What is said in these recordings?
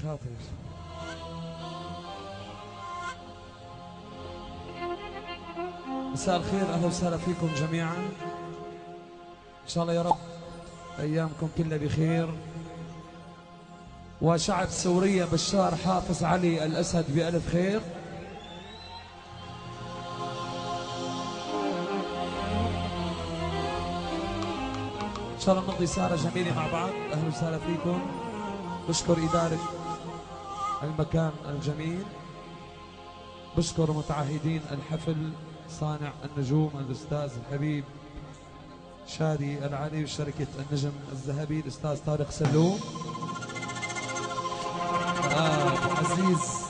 خاطر. مساء الخير، اهلا وسهلا فيكم جميعا. ان شاء الله يا رب ايامكم كلها بخير. وشعب سوريا بشار حافظ علي الاسد بألف خير. ان شاء الله نقضي سهرة جميلة مع بعض. اهلا وسهلا فيكم. بشكر إدارة المكان الجميل، بشكر متعهدين الحفل، صانع النجوم الأستاذ الحبيب شادي العلي، وشركة النجم الذهبي الأستاذ طارق سلوم، عزيز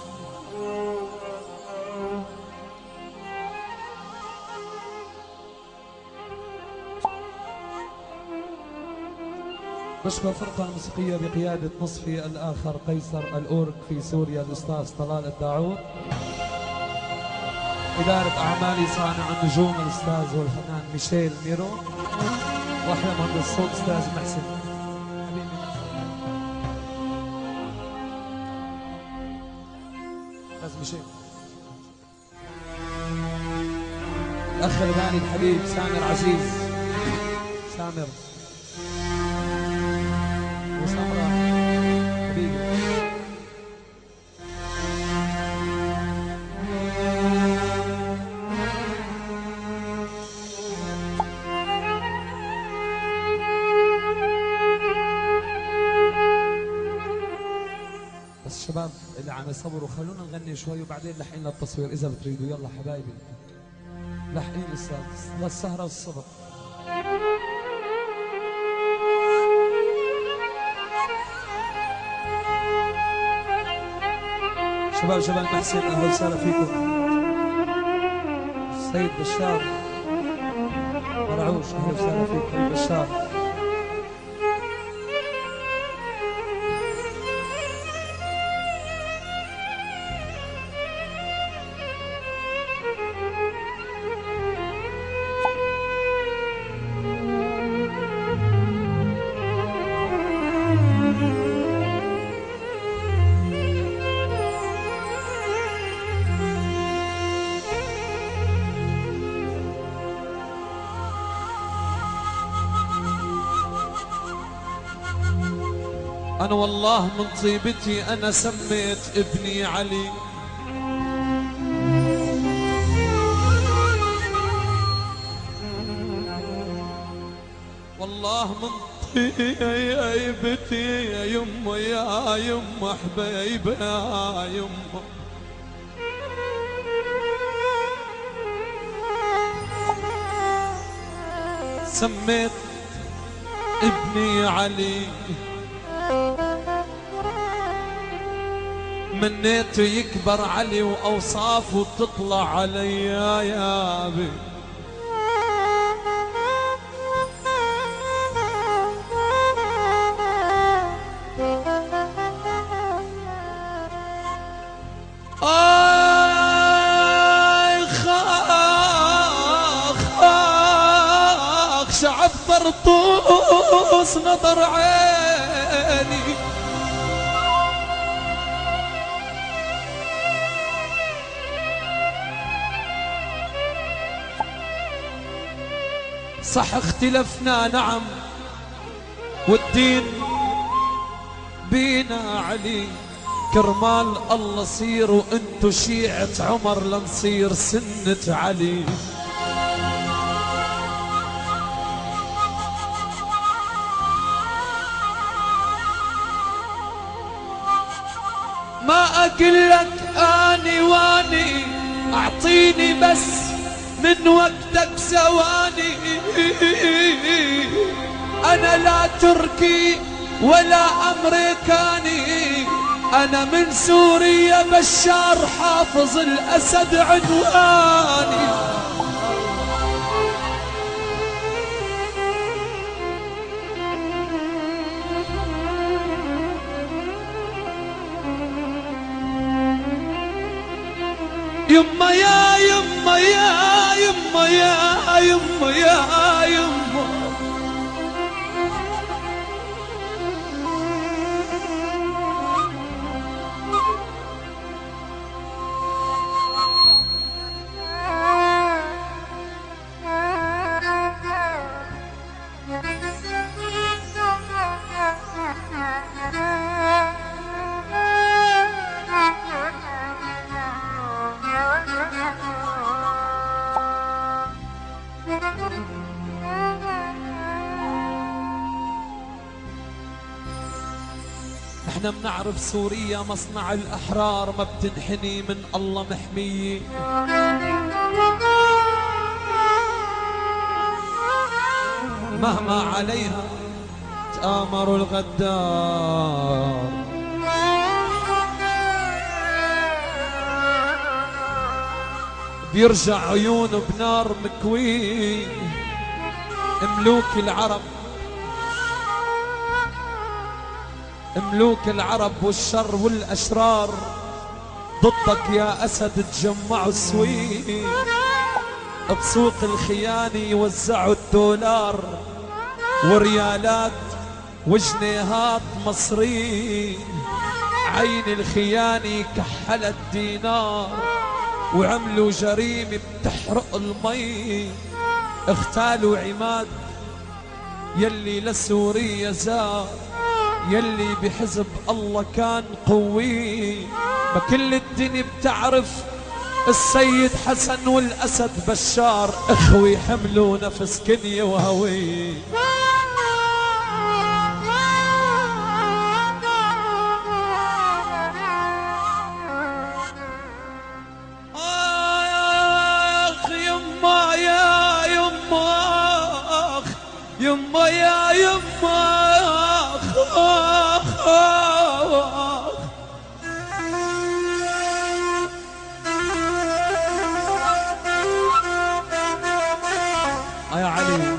بشكر الفرقة الموسيقية بقيادة نصفي الآخر قيصر الأورك في سوريا الأستاذ طلال الداعور، إدارة أعمالي صانع النجوم الأستاذ والفنان ميشيل ميرو، وأحلى مهندس الصوت أستاذ محسن حبيبي أستاذ ميشيل، الأخ الغاني الحبيب سامر عزيز، سامر وسمرة حبيبي، بس الشباب اللي عم يصوروا خلونا نغني شوي وبعدين لحقين للتصوير إذا بتريدوا. يلا حبايبي لحقين للسهرة والصبح. شباب جبل محسن اهلا وسهلا فيكم. السيد بشار مرعوش اهلا وسهلا فيك بشار. أنا والله من طيبتي أنا سميت ابني علي، والله من طيبتي يا يمه يا يمه حبيبي يا يمه، سميت ابني علي، منيته يكبر علي وأوصافه تطلع علي يا بي، خاخ شعب طرطوس نظر عيني، صح اختلفنا نعم والدين بينا علي، كرمال الله صيروا انتو شيعة عمر لنصير سنة علي، ما اقلك اني واني اعطيني بس من وقتك ثواني، أنا لا تركي ولا أمريكاني، أنا من سوريا بشار حافظ الأسد عنواني، يما يا يما يا يما يا يما يا يما، احنا بنعرف سوريا مصنع الأحرار، ما بتنحني من الله محمية. مهما عليها تآمر الغدار، بيرجع عيونه بنار مكويه. ملوك العرب، ملوك العرب والشر والأشرار ضدك يا أسد تجمعوا السويق، بسوق الخيانة يوزعوا الدولار وريالات وجنيهات مصري. عين الخيانة كحلت دينار، وعملوا جريمة بتحرق المي. اغتالوا عماد يلي لسوريا زار، يلي بحزب الله كان قوي. ما كل الدنيا بتعرف السيد حسن والأسد بشار، اخوي حملوا نفس كنية وهوي. يما يا يما يا علي.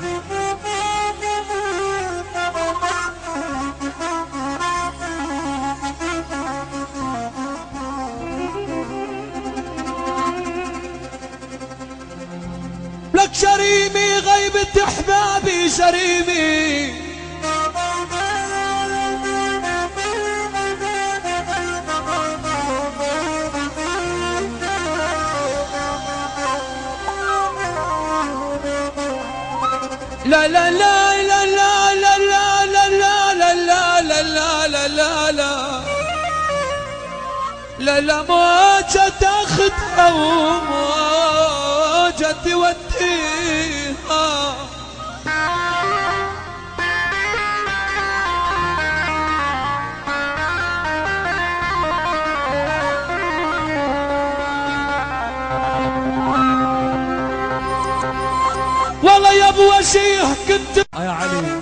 لك شريمي غيبة احبابي شريمي، لا لا لا لا لا لا لا لا لا لا لا لا لا لا لا لا لا موجة تاخدها وموجة توديها. والله يا ابو وجيه كنت يا علي.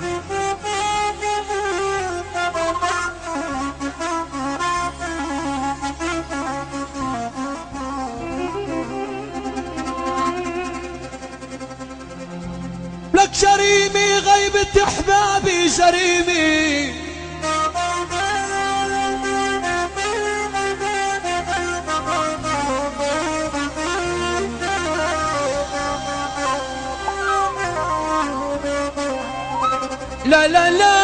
لك شريمي غيبة احبابي شريمي، لا لا لا